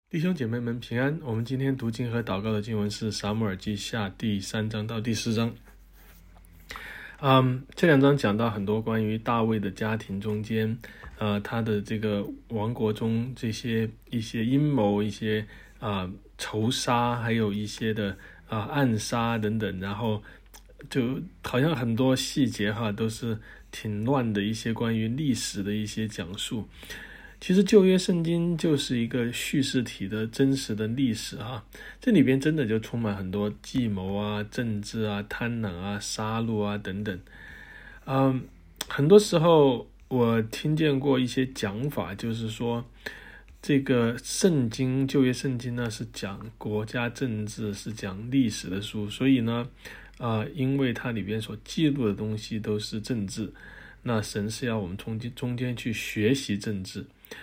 弟兄姐妹们平安。我们今天读经和祷告的经文是撒母耳记下第3章到第4章。这2章讲到很多关于大卫的家庭中间，他的这个王国中这些一些阴谋、一些仇杀，还有一些的暗杀等等，然后就好像很多细节都是挺乱的一些关于历史的一些讲述。其实旧约圣经就是一个叙事体的真实的历史这里边真的就充满很多计谋政治贪婪杀戮等等。很多时候我听见过一些讲法，就是说这个圣经旧约圣经呢是讲国家政治，是讲历史的书，所以呢因为它里边所记录的东西都是政治，那神是要我们从中间去学习政治。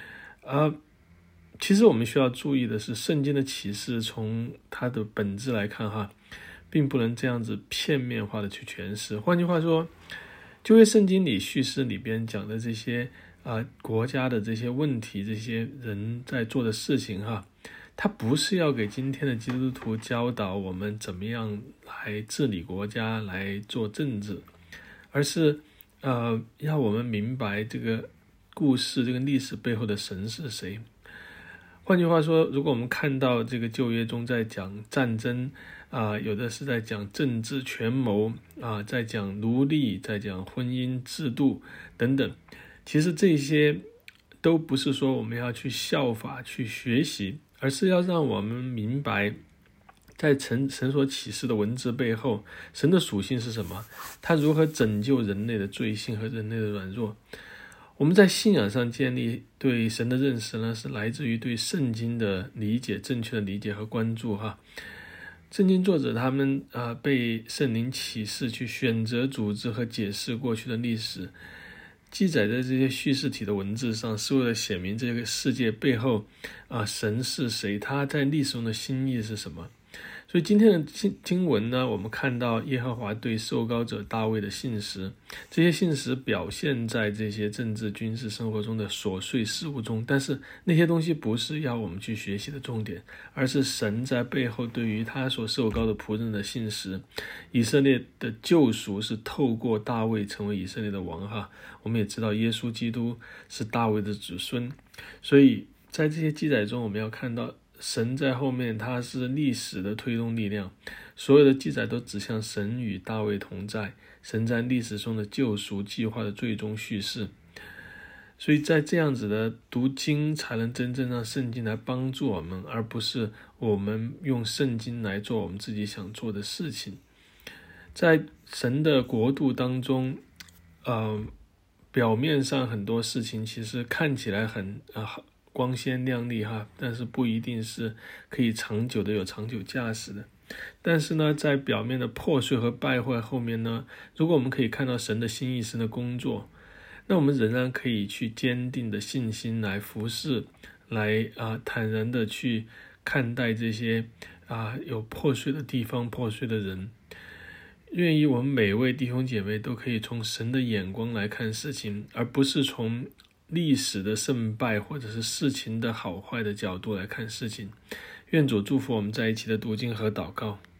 其实我们需要注意的是，圣经的启示从它的本质来看并不能这样子片面化的去诠释。换句话说，旧约圣经里叙事里边讲的这些国家的这些问题，这些人在做的事情它不是要给今天的基督徒教导我们怎么样来治理国家，来做政治，而是要我们明白这个故事，这个历史背后的神是谁。换句话说，如果我们看到这个旧约中在讲战争有的是在讲政治权谋在讲奴隶，在讲婚姻制度等等，其实这些都不是说我们要去效法去学习，而是要让我们明白在神所启示的文字背后，神的属性是什么，他如何拯救人类的罪性和人类的软弱。我们在信仰上建立对神的认识呢，是来自于对圣经的理解，正确的理解和关注圣经作者他们被圣灵启示去选择组织和解释过去的历史，记载在这些叙事体的文字上，是为了显明这个世界背后神是谁，他在历史中的心意是什么。所以今天的经文呢，我们看到耶和华对受膏者大卫的信实，这些信实表现在这些政治军事生活中的琐碎事物中，但是那些东西不是要我们去学习的重点，而是神在背后对于他所受膏的仆人的信实。以色列的救赎是透过大卫成为以色列的王我们也知道耶稣基督是大卫的子孙，所以在这些记载中我们要看到神在后面，他是历史的推动力量，所有的记载都指向神与大卫同在，神在历史中的救赎计划的最终叙事。所以在这样子的读经才能真正让圣经来帮助我们，而不是我们用圣经来做我们自己想做的事情。在神的国度当中表面上很多事情其实看起来很光鲜亮丽但是不一定是可以长久的有长久价值的。但是呢，在表面的破碎和败坏后面呢，如果我们可以看到神的心意，神的工作，那我们仍然可以去坚定的信心来服侍，来坦然的去看待这些有破碎的地方，破碎的人。愿意我们每位弟兄姐妹都可以从神的眼光来看事情，而不是从历史的胜败或者是事情的好坏的角度来看事情。愿主祝福我们在一起的读经和祷告。